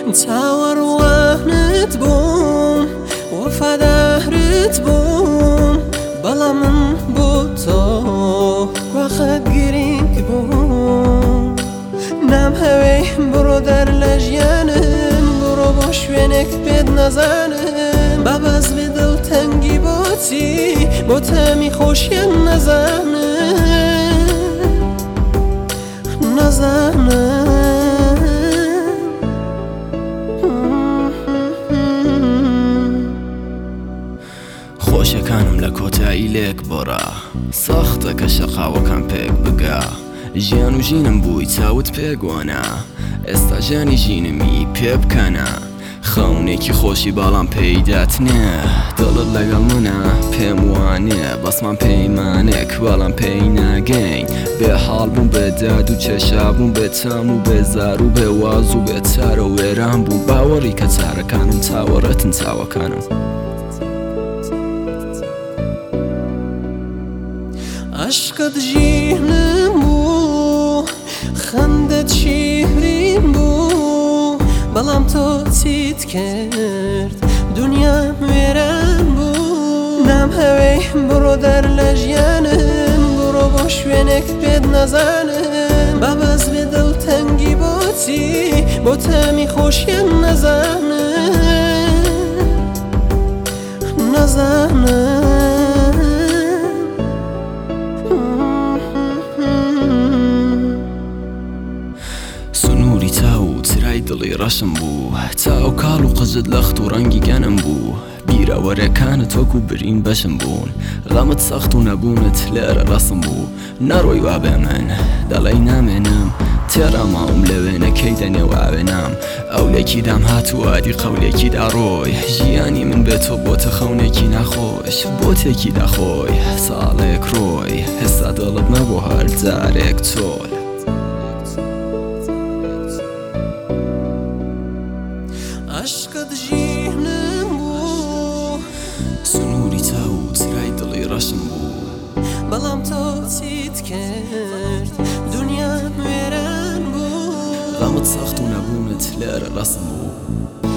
چاوەڕوانت بووم وەفادارت بووم بەڵام من بۆ تۆ گواخەت گرنگ بووم نام هەوێی بڕۆ دەر لە ژیانم بڕۆ بۆ شوێنێک پێت نەزانم با بەس بێ دڵتەنگی بۆچی بۆ تەمی خۆشیان نەزانم خۆشەکانم لە کۆتایی لێک بۆڕا ساختە کە شەقاوەکان پێک بگا ژیان و ژینم بووی چاوت پێگوانە ئێستا ژیانی ژینمی پێ بکەنە خەونێکی خۆشی باڵام پێیدات نییە دڵت لەگەڵ منە پێم وانێ بەسمان پەیمانێک باڵام پێی ناگەین بێ حاڵ بووم بێ داد و چێشابووم بێ چام و بێ زار و بێ واز و بێ چارە و وێران بوو باوەڕی کە چارەکانم چاوەڕەتن چاوەکانم عشقت ژینم بوو خەندەت شیرین بوو بەڵام تۆ چیت کرد دونیام وێران بوو نام هەوێی بڕۆ دەر لە ژیانم بڕۆ بۆ شوێنێک پێت نەزانم با بەس بێ دڵتەنگی بۆچی بۆ تەمی خۆشیان نەزانم سنووری چاو و چرای دڵی ڕەشم بوو چاو کاڵ و قژت لەخت و ڕەنگی گەنم بوو بیرەوەرەکانت وەکو برین بەشم بوون غەمت سەخت و نەبوونت لێرە ڕەسم بوو نەڕۆی وابێ من دەڵێی نامێنم تێڕە ماوم لە وێنەکەی دەنێو ئاوێنام ئەولێکی دام هاتووادی قەولێکی داڕۆی ژیانی من بێتۆ بۆتە خەونێکی ناخۆش بۆ تێکی داخۆی ساڵێک ڕۆی هێستا دڵت نەبوو هەر جارێک چۆل عشقت ژینم بوو سنووری چاو و چرای دڵی ڕەشم بوو بەڵام تۆ چیت کرد دونیام وێران بوو غەمت سەخت و نەبوونت لێرە ڕەسم بوو